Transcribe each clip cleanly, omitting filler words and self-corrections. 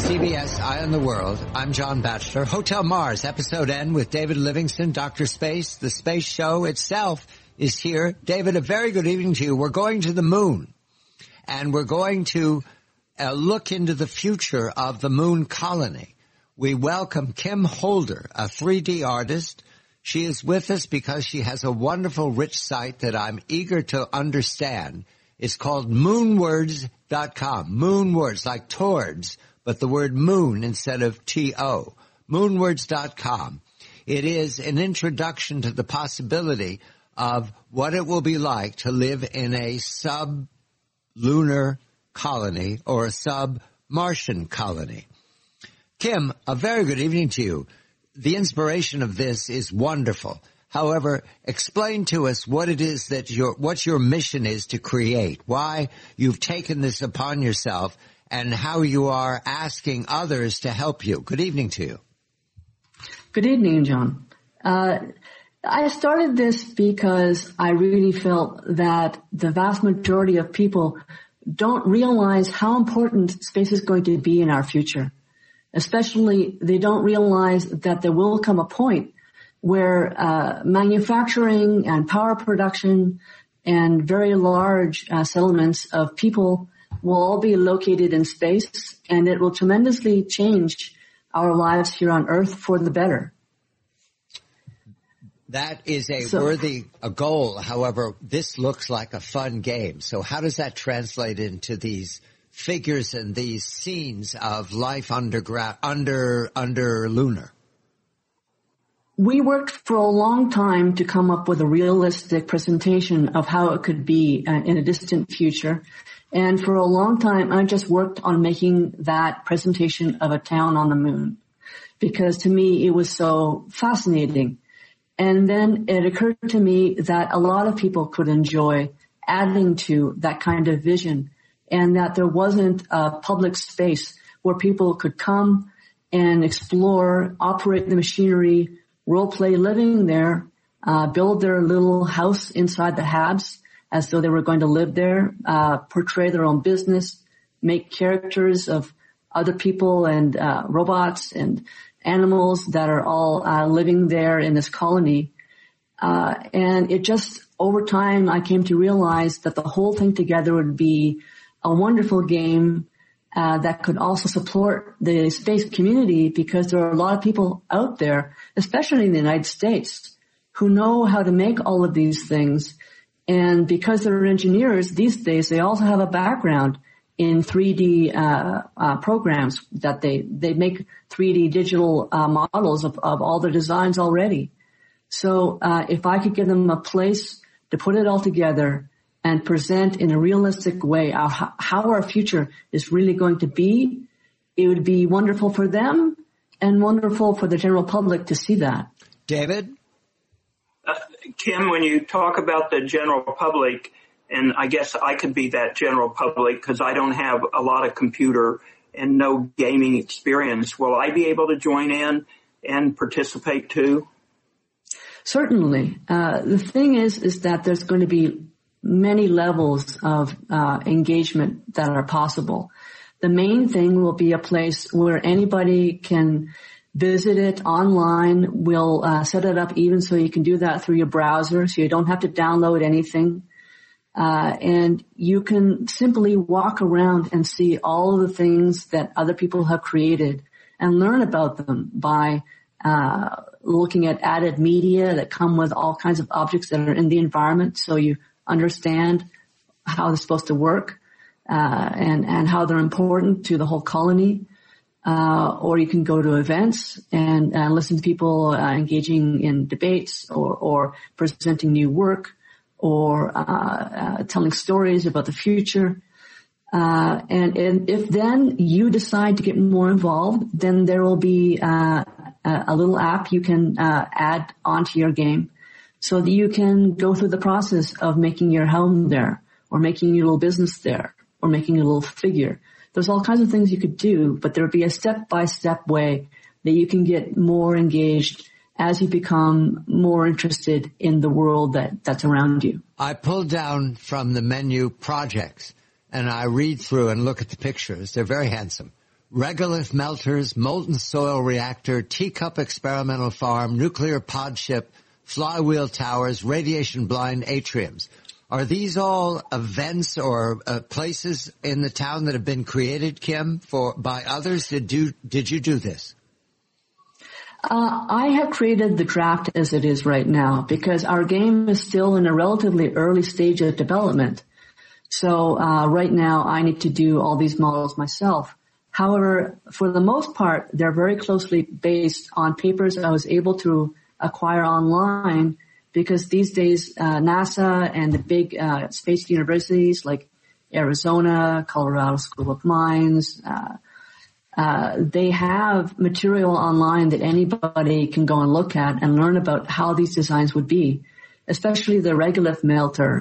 CBS Eye on the World. I'm John Batchelor. Hotel Mars, Episode N with David Livingston, Dr. Space. The space show itself is here. David, a very good evening to you. We're going to the moon, and we're going to look into the future of the moon colony. We welcome Kim Holder, a 3D artist. She is with us because she has a wonderful, rich site that I'm eager to understand. It's called moonwords.com. Moonwords, like towards, but the word moon instead of T-O. Moonwords.com. It is an introduction to the possibility of what it will be like to live in a sub-lunar colony or a sub-Martian colony. Kim, a very good evening to you. The inspiration of this is wonderful. However, explain to us what it is that what your mission is to create, why you've taken this upon yourself, and how you are asking others to help you. Good evening to you. Good evening, John. I started this because I really felt that the vast majority of people don't realize how important space is going to be in our future. Especially, they don't realize that there will come a point where manufacturing and power production and very large settlements of people will all be located in space, and it will tremendously change our lives here on Earth for the better. That is a worthy goal. However, this looks like a fun game. So how does that translate into these figures and these scenes of life underground, under lunar? We worked for a long time to come up with a realistic presentation of how it could be in a distant future. And for a long time, I just worked on making that presentation of a town on the moon, because to me, it was so fascinating. And then it occurred to me that a lot of people could enjoy adding to that kind of vision, and that there wasn't a public space where people could come and explore, operate the machinery, role play living there, build their little house inside the HABs as though they were going to live there, portray their own business, make characters of other people and robots and animals that are all living there in this colony. And it just, over time, I came to realize that the whole thing together would be a wonderful game that could also support the space community, because there are a lot of people out there, especially in the United States, who know how to make all of these things. And because they're engineers these days, they also have a background in 3D programs that they make 3D digital models of all their designs already. So if I could give them a place to put it all together and present in a realistic way how our future is really going to be, it would be wonderful for them and wonderful for the general public to see that. David? Kim, when you talk about the general public, and I guess I could be that general public because I don't have a lot of computer and no gaming experience, will I be able to join in and participate too? Certainly. The thing is that there's going to be many levels of engagement that are possible. The main thing will be a place where anybody can visit it online. We'll set it up even so you can do that through your browser, so you don't have to download anything. And you can simply walk around and see all of the things that other people have created and learn about them by looking at added media that come with all kinds of objects that are in the environment, so you understand how they're supposed to work and how they're important to the whole colony. Or you can go to events and listen to people engaging in debates or presenting new work or telling stories about the future. And if then you decide to get more involved, then there will be a little app you can add onto your game so that you can go through the process of making your home there or making your little business there or making a little figure. There's all kinds of things you could do, but there would be a step-by-step way that you can get more engaged as you become more interested in the world that's around you. I pulled down from the menu projects, and I read through and look at the pictures. They're very handsome. regolith melters, molten soil reactor, teacup experimental farm, nuclear pod ship, flywheel towers, radiation blind atriums. Are these all events or places in the town that have been created, Kim, by others? Did you do this? I have created the draft as it is right now because our game is still in a relatively early stage of development. So right now I need to do all these models myself. However, for the most part, they're very closely based on papers I was able to acquire online because these days NASA and the big space universities like Arizona, Colorado School of Mines, they have material online that anybody can go and look at and learn about how these designs would be, especially the regolith melter.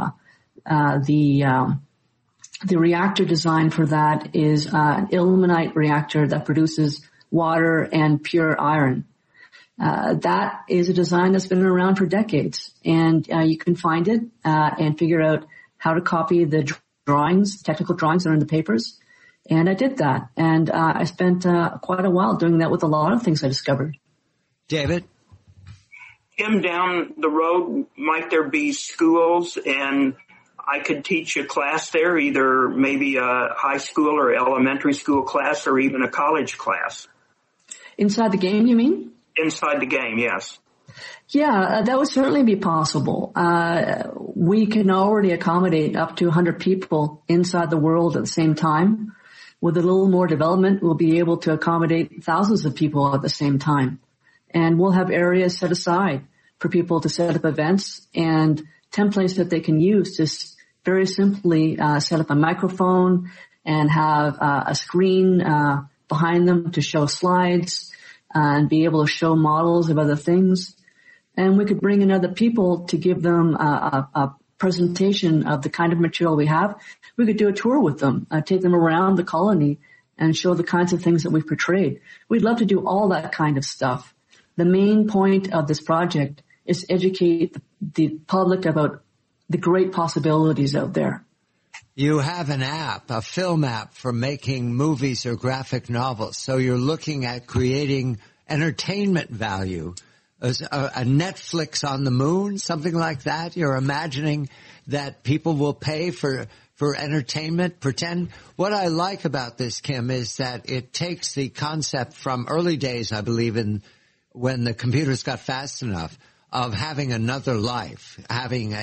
The reactor design for that is an ilmenite reactor that produces water and pure iron. That is a design that's been around for decades, and you can find it and figure out how to copy the drawings, technical drawings that are in the papers. And I did that, and I spent quite a while doing that with a lot of things I discovered. David? Kim, down the road, might there be schools and I could teach a class there, either maybe a high school or elementary school class or even a college class? Inside the game, you mean? Inside the game, yes. Yeah, that would certainly be possible. We can already accommodate up to 100 people inside the world at the same time. With a little more development, we'll be able to accommodate thousands of people at the same time. And we'll have areas set aside for people to set up events and templates that they can use to very simply set up a microphone and have a screen behind them to show slides and be able to show models of other things. And we could bring in other people to give them a presentation of the kind of material we have. We could do a tour with them, take them around the colony and show the kinds of things that we've portrayed. We'd love to do all that kind of stuff. The main point of this project is to educate the public about the great possibilities out there. You have an app, a film app for making movies or graphic novels. So you're looking at creating entertainment value. A Netflix on the moon, something like that? You're imagining that people will pay for entertainment, pretend. What I like about this, Kim, is that it takes the concept from early days, I believe, when the computers got fast enough, of having another life, having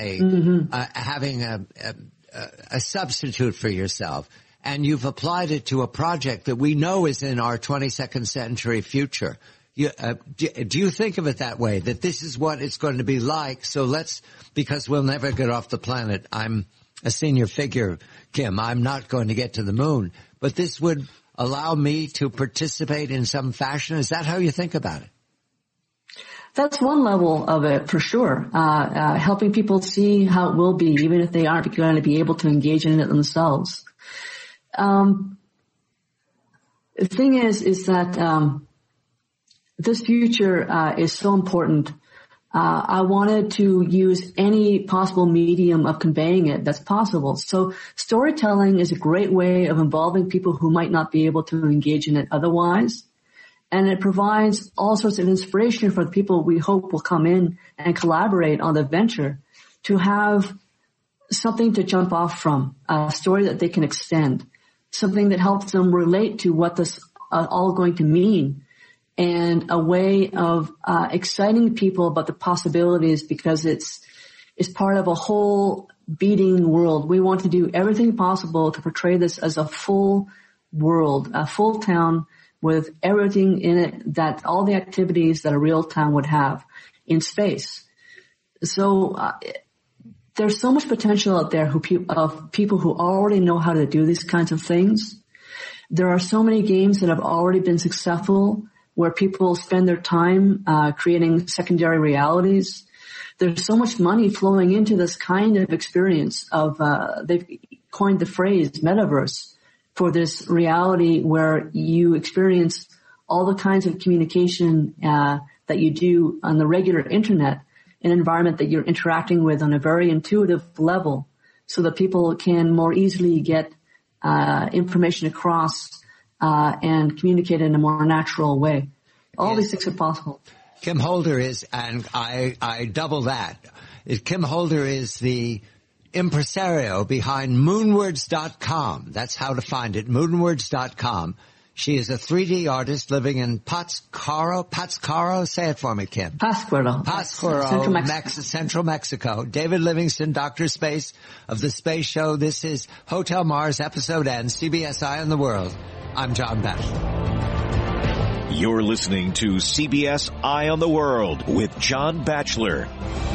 a substitute for yourself. And you've applied it to a project that we know is in our 22nd century future. Do you think of it that way, that this is what it's going to be like? So because we'll never get off the planet. I'm a senior figure, Kim. I'm not going to get to the moon, but this would allow me to participate in some fashion. Is that how you think about it? That's one level of it for sure. Helping people see how it will be, even if they aren't going to be able to engage in it themselves. The thing is that, this future is so important. I wanted to use any possible medium of conveying it that's possible. So storytelling is a great way of involving people who might not be able to engage in it otherwise. And it provides all sorts of inspiration for the people we hope will come in and collaborate on the venture to have something to jump off from, a story that they can extend, something that helps them relate to what this all going to mean, and a way of exciting people about the possibilities because it's part of a whole beating world. We want to do everything possible to portray this as a full world, a full town with everything in it, that all the activities that a real town would have in space. So there's so much potential out there of people who already know how to do these kinds of things. There are so many games that have already been successful where people spend their time creating secondary realities. There's so much money flowing into this kind of experience of they've coined the phrase metaverse for this reality where you experience all the kinds of communication that you do on the regular internet, an environment that you're interacting with on a very intuitive level so that people can more easily get information across and communicate in a more natural way. All these things are possible. Kim Holder is, and I double that. Kim Holder is the impresario behind Moonwords.com. That's how to find it, Moonwords.com. She is a 3D artist living in Pátzcuaro. Say it for me, Kim. Pátzcuaro, Central Mexico. David Livingston, Dr. Space of The Space Show. This is Hotel Mars, Episode N, CBS Eye on the World. I'm John Batchelor. You're listening to CBS Eye on the World with John Batchelor.